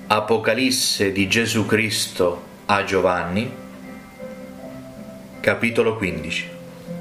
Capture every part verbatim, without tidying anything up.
Apocalisse di Gesù Cristo a Giovanni, capitolo quindici.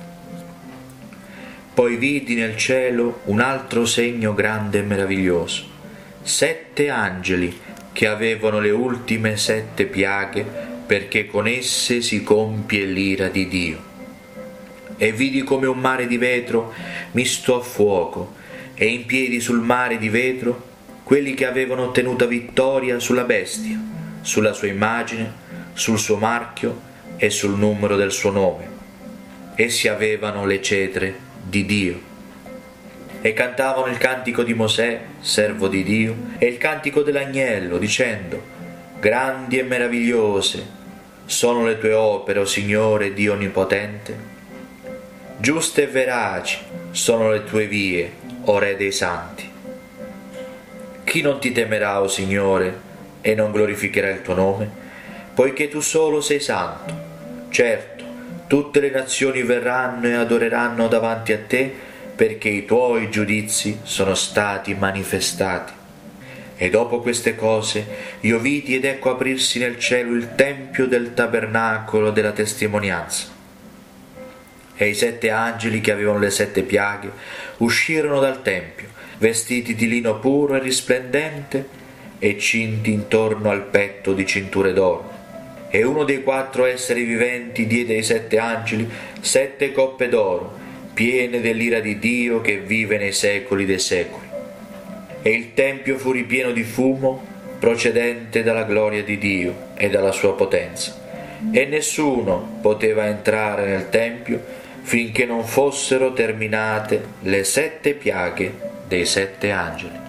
Poi vidi nel cielo un altro segno grande e meraviglioso, sette angeli che avevano le ultime sette piaghe, perché con esse si compie l'ira di Dio. E vidi come un mare di vetro misto a fuoco, e in piedi sul mare di vetro quelli che avevano ottenuto vittoria sulla bestia, sulla sua immagine, sul suo marchio e sul numero del suo nome. Essi avevano le cetre di Dio e cantavano il cantico di Mosè, servo di Dio, e il cantico dell'agnello, dicendo: grandi e meravigliose sono le tue opere, o Signore Dio onnipotente. Giuste e veraci sono le tue vie, o Re dei santi. Chi non ti temerà, o Signore, e non glorificherà il tuo nome? Poiché tu solo sei santo. Certo, tutte le nazioni verranno e adoreranno davanti a te, perché i tuoi giudizi sono stati manifestati. E dopo queste cose io vidi ed ecco aprirsi nel cielo il tempio del tabernacolo della testimonianza. E i sette angeli che avevano le sette piaghe uscirono dal tempio, vestiti di lino puro e risplendente e cinti intorno al petto di cinture d'oro. E uno dei quattro esseri viventi diede ai sette angeli sette coppe d'oro, piene dell'ira di Dio che vive nei secoli dei secoli. E il tempio fu ripieno di fumo procedente dalla gloria di Dio e dalla sua potenza. E nessuno poteva entrare nel tempio finché non fossero terminate le sette piaghe dei sette angeli.